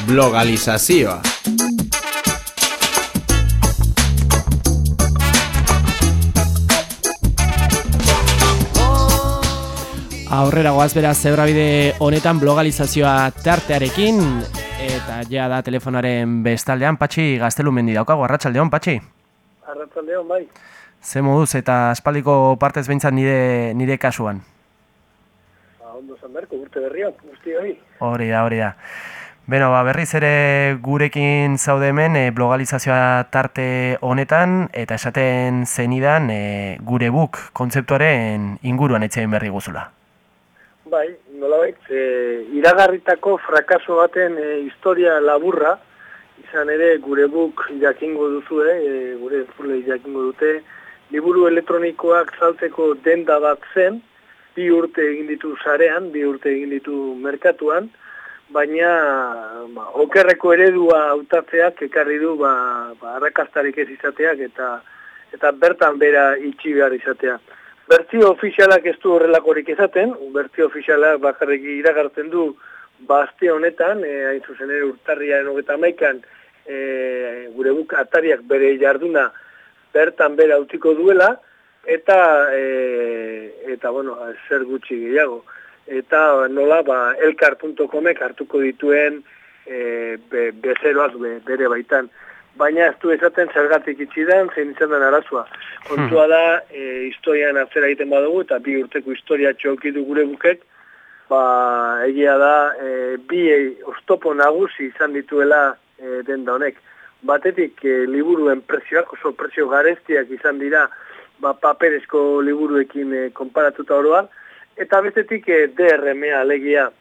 blogalizazioa. Aurrera goaz beraz zebrabide honetan blogalizazioa tartearekin, eta ja da telefonaren bestaldean Patxi Gaztelumendi daukagu. Arratsaldeon, Patxi. Arratsaldeon, bai. Ze moduz eta aspaldiko partez behintzat nire kasuan? Ondo zan berko, urte berria, guzti hori. Hori da. Beno, berriz ere gurekin zaude hemen blogalizazioa tarte honetan, eta esaten zenidan gure book kontzeptuaren inguruan etxein berri guzula. Bai, nolabait, iragarritako frakaso baten historia laburra, izan ere gure book jakingo duzu, gure entzule jakingo dute, liburu elektronikoak saltzeko denda bat zen, 2 urte egin ditu sarean, 2 urte egin ditu merkatuan, baina okerreko eredua hautatzeak ekarri du arrakastarik ez izateak eta bertan bera itxi behar izatea. Bertzio ofizialak ez du horrelakorik esaten, bertzio ofizialak bakarrik iragartzen du aste honetan, hain zuzen ere urtarriaren 31an, gure book atariak bere jarduna bertan bera utziko duela, eta bueno, zer gutxi gehiago. Eta nola, elkar.comek hartuko dituen bezeroak bere baitan. Baina ez du esaten zergatik itxi den, zein izan den arazoa. Kontua da, historian atzera egiten badugu, eta 2 urteko historia txokitu gure bukek, egia da, 2 oztopo nagusi izan dituela denda honek. Batetik, liburuen prezioak, oso prezio garestiak izan dira, paperezko liburuekin konparatuta oroan, eta bestetik DRM-a alegia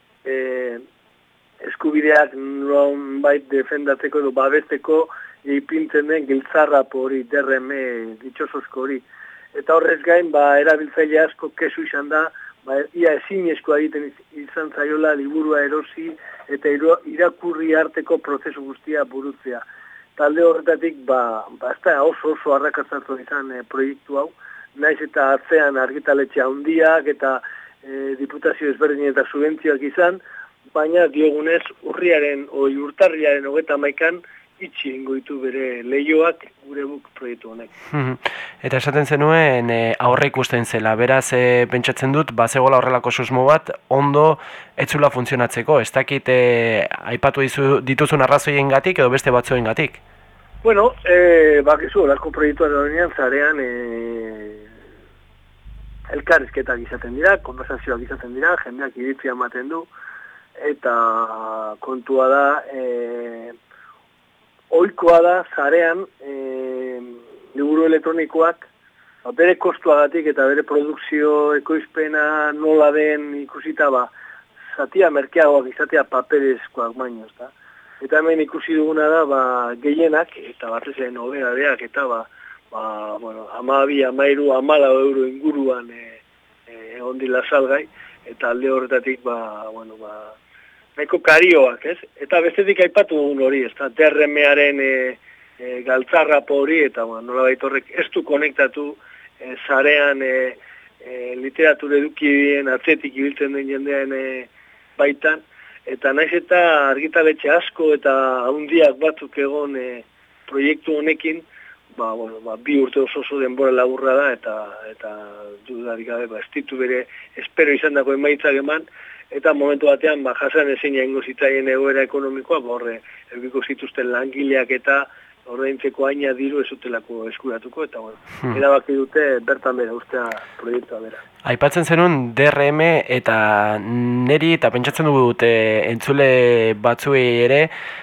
eskubideak nonbait defendatzeko edo babesteko ipintzen den giltzarrapo hori, DRM ditxosozko hori. Eta horrez gain, erabiltzaile asko kesu izan da, ia ezinezkoa egiten izan zaiola liburua erosi eta irakurri arteko prozesu guztia burutzea. Talde horretatik, ez da oso arrakastatua izan proiektu hau, naiz eta atzean argitaletxe handiak eta diputazio ezberdin eta subentzioak izan, baina diogunez urtarriaren 31an itxi ingo ditu bere lehioak gure book proiektu honek. Eta esaten zenuen aurre ikusten zela, beraz pentsatzen dut, bazegola horrelako susmo bat, ondo etzula funtzionatzeko, ez dakit aipatu dituzun arrazoiengatik edo beste batzuengatik? Bueno, bakizu, horako proiektuan horrenean zarean elkarrizketak izaten dira, konversazioak izaten dira, jendeak iritzia ematen du, eta kontua da, ohikoa da zarean liburu elektronikoak bere kostuagatik eta bere produkzio ekoizpena nola den ikusita zatia merkeagoak izatea paperezkoak baino, ezta? Eta hemen ikusi duguna da gehienak eta batez ere noberadeak eta 12, 13, 14 euro inguruan egon dira salgai eta alde horretatik nahiko karioak, ez? Eta bestetik aipatu dugun hori, ez da, DRM-aren galtzarrapo hori, eta nolabait horrek ez du konektatu zarean literatura edukien atzetik ibiltzen den jendean baitan, eta naiz eta argitaletxe asko eta handiak batzuk egon proiektu honekin, 2 urte oso denbora laburra da, eta dudarik gabe, ez ditu bere espero izan dako emaitzak eman, eta momentu batean jasan ezin jaingo zitzaien egoera ekonomikoa, eukiko zituzten langileak eta ordaintzeko haina diru ez utelako eskuratuko, eta erabaki dute bertan bera ustea proiektua bera. Aipatzen zenun DRM eta neri, eta pentsatzen dut entzule batzuei ere,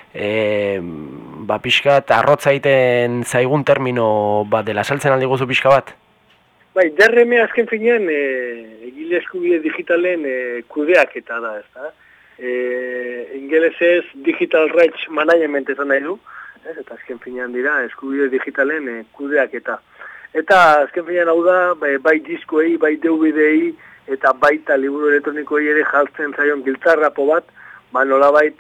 pixkat arrotza egiten zaigun termino bat dela, saltzen aldi guzu pixka bat? Bai, DRM azken finean egile eskubide digitalen kudeaketa da, ez da? Ingelesez Digital Rights Management esan nahi du, eta azken finean dira eskubide digitalen kudeaketa. Eta azken finean hau da, bai diskoei, bai DVD-ei, eta baita liburu elektronikoei ere jartzen zaion giltzarrapo bat, nolabait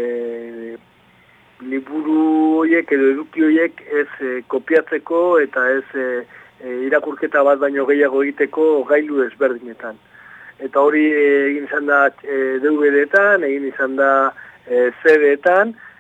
liburu horiek edo eduki horiek ez kopiatzeko eta ez irakurketa bat baino gehiago egiteko gailu ezberdinetan. Eta hori egin izan da DVD-etan, egin izan da CD-etan,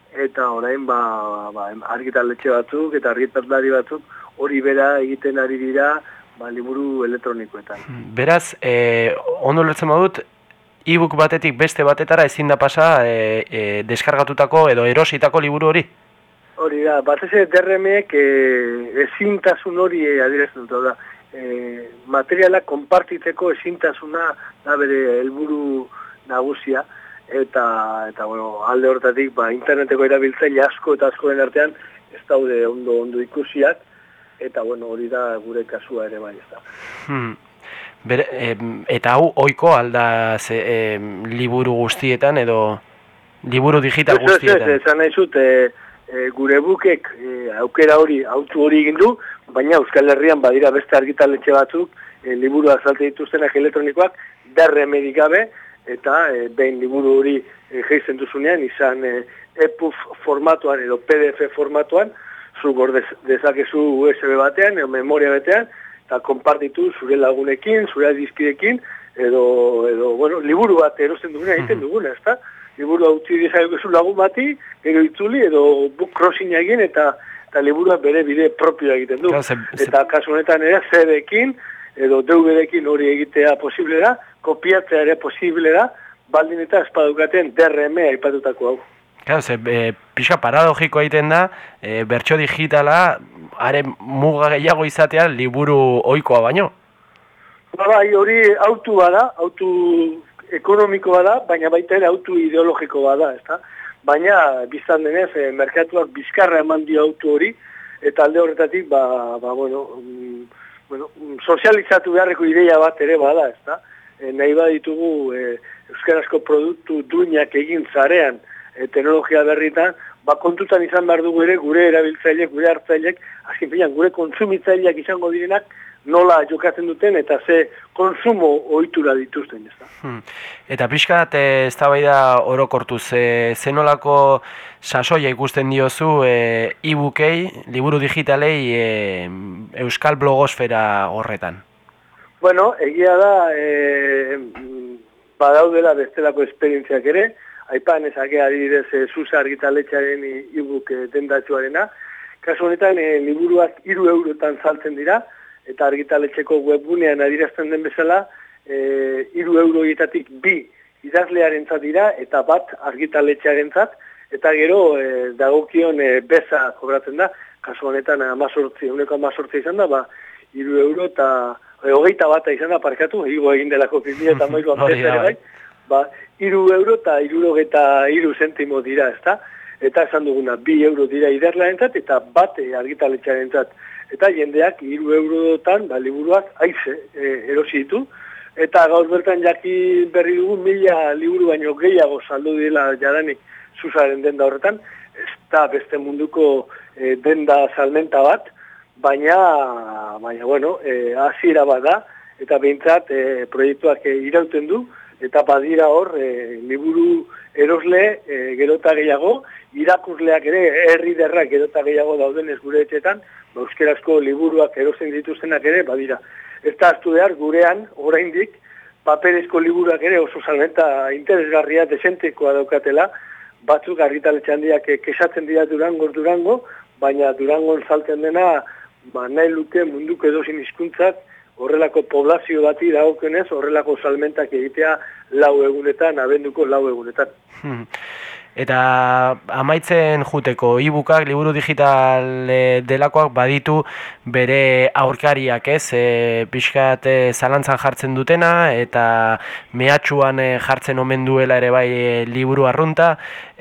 eta orain argitaletxe batzuk eta argitaletari batzuk hori bera egiten ari dira liburu elektronikoetan. Beraz, ondo ulertzen badut, e-book batetik beste batetara ezin da pasa deskargatutako edo erositako liburu hori? Hori da, batez ere DRM-ek ezintasun hori adierazten dut da. Materiala konpartitzeko ezintasuna da bere helburu nagusia eta bueno, alde hortatik interneteko erabiltzaile asko eta askoren artean ez daude ondo ikusiak eta bueno, hori da gure kasua ere bai, ez da. Eta hau ohiko alda liburu guztietan edo liburu digital guztietan? Ez, esan nahi zut, gure bukek aukera hori, autu hori egin du, baina Euskal Herrian badira beste argitaletxe batzuk, liburu azalte dituztenak elektronikoak, DRM-erik gabe, eta behin liburu hori gehizen duzunean, izan EPUB formatuan edo PDF formatuan, zu dezakezu USB batean, edo memoria batean, eta konpartitu zure lagunekin, zure dizkidekin, edo bueno, liburu bat erosten duguna egiten duguna, ez da? Liburu hau txidezakezu lagun bati, gero itzuli, edo book crossing egin, eta liburua bere bide propioa egiten du. Eta kasu honetan ere, CD-ekin, edo DVD-ekin hori egitea posible da, kopiatzea ere posible da, baldin eta espadukaten DRM aipatutako hau. Claro, pixka paradogiko egiten da, bertso digitala, haren muga gehiago izatea liburu ohikoa baino. Bai, hori autu bada, autu ekonomiko bada, baina baita ere autu ideologiko bada, ezta? Baina, biztan denez, merkatuak bizkarra eman dio autu hori, eta alde horretatik, sozializatu beharreko ideia bat ere bada, ezta? Nahi baditugu euskarazko produktu duinak egin zarean teknologia berritan, kontutan izan behar dugu ere gure erabiltzaileek, gure hartzaileek, azken finean gure kontsumitzaileak izango direnak, nola jokatzen duten eta ze konsumo ohitura dituzten, ez da. Eta pixkat eztabaida orokortuz, zenolako sasoia ikusten diozu e-bookei, liburu digitalei euskal blogosfera horretan? Bueno, egia da, badaudela bestelako esperientziak ere, aipan ezake adibidez Zuza argitaletxearen e-book dendatxoarena. Kasu honetan, liburuak 3 eurotan saltzen dira, eta argitaletxeko webgunean adierazten den bezala, 3 euroietatik 2 idazlearentzat dira, eta bat argitaletxearentzat, eta gero dagokion beza kobratzen da, kasu honetan 18 izan da, 3 euro eta 21 bata izan da parkatu, higo egin delako 2008an ere bai, 3 euro eta 63 zentimo dira, ezta? Eta esan duguna, 2 euro dira idazlearentzat eta bat argitaletxearentzat. Eta jendeak 3 eurotan liburuak aize erosi ditu. Eta gaur bertan jaki berri dugu 1000 liburu baino gehiago saldu dela jadanik Zuzaren denda horretan. Ez da beste munduko denda salmenta bat, baina bueno, hasiera bat da, eta behintzat proiektuak irauten du, eta badira hor liburu erosle gerota gehiago, irakurleak ere herriderrak gerota gehiago daudenez gure etxetan, euskerazko liburuak erosten dituztenak ere badira. Ez da hartu behar gurean, oraindik, paperezko liburuak ere oso salmenta interesgarria desentekoa daukatela, batzuk argitaletxe handiak kesatzen dira Durango, baina Durangon salten dena nahi luke munduko edozein hizkuntzak horrelako poblazio bati dagokionez, horrelako salmentak egitea 4 egunetan, abenduko 4 egunetan. Eta amaitzen juteko e-bookak, liburu digital delakoak baditu bere aurkariak, ez? Pixkat zalantzan jartzen dutena eta mehatxuan jartzen omen duela ere bai liburu arrunta.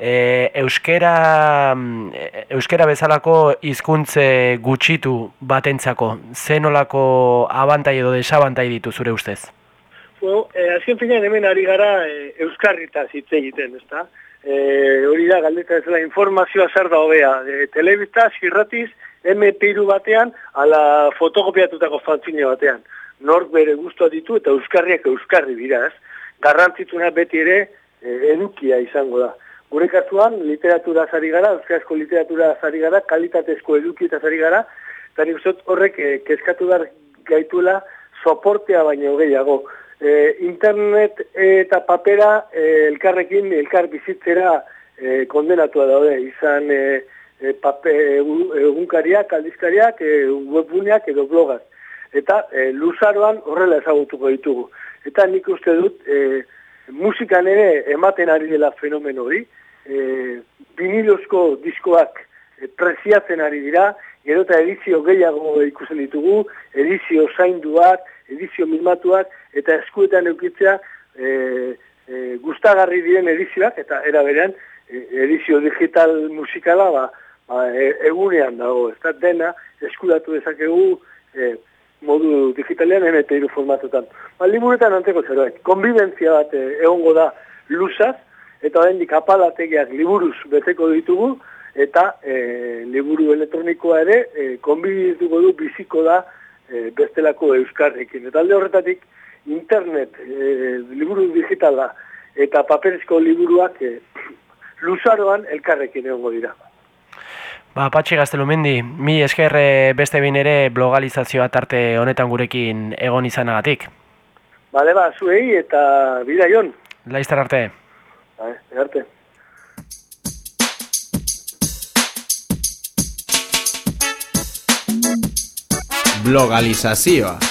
Euskera bezalako hizkuntze gutxitu batentzako, zenolako abantai edo desabantai ditu zure ustez? Azken finean hemen ari gara euskarritaz hitz egiten, ezta? Hori da, galdeta ezela informazioa zer da hobea. Telebista, irratiz, MP3 batean, ala fotokopiatutako fanzine batean. Nork bere guztua ditu eta euskarriak euskarri dira, ez? Garrantzitsuna beti ere edukia izango da. Gure kasuan, literatura zari gara, euskarazko literatura zari gara, kalitatezko edukieta zari gara, eta nik uste horrek kezkatu behar gaituela soportea baino gehiago. Internet eta papera elkar bizitzera kondenatua daude, izan egunkariak, aldizkariak, webguneak edo blogak. Eta luzaroan horrela ezagutuko ditugu. Eta nik uste dut musikan ere ematen ari dela fenomeno hori, vinilozko diskoak preziatzen ari dira, gero eta edizio gehiago ikusten ditugu, edizio zainduak, edizio mimatuak, eta eskuetan eukitzea gustagarri diren edizioak, eta era berean edizio digital musikala egunean dago, ez da dena eskuratu dezakegu modu digitalean MP3 formatotan. Liburuetan anteko zeroen, konbibentzia bat egongo da luzaz, eta oraindik apalategiak liburuz beteko ditugu, eta liburu elektronikoa ere konbibituko du biziko da bestelako euskarrekin. Eta alde horretatik internet, liburu digitala eta paperezko liburuak luzaroan elkarrekin egongo dira. Patxi Gaztelumendi, mi esker beste behin ere blogalizazioa tarte honetan gurekin egon izanagatik. Bale zuei eta bidaion. Laizter arte. Arte. Blogalizazioa.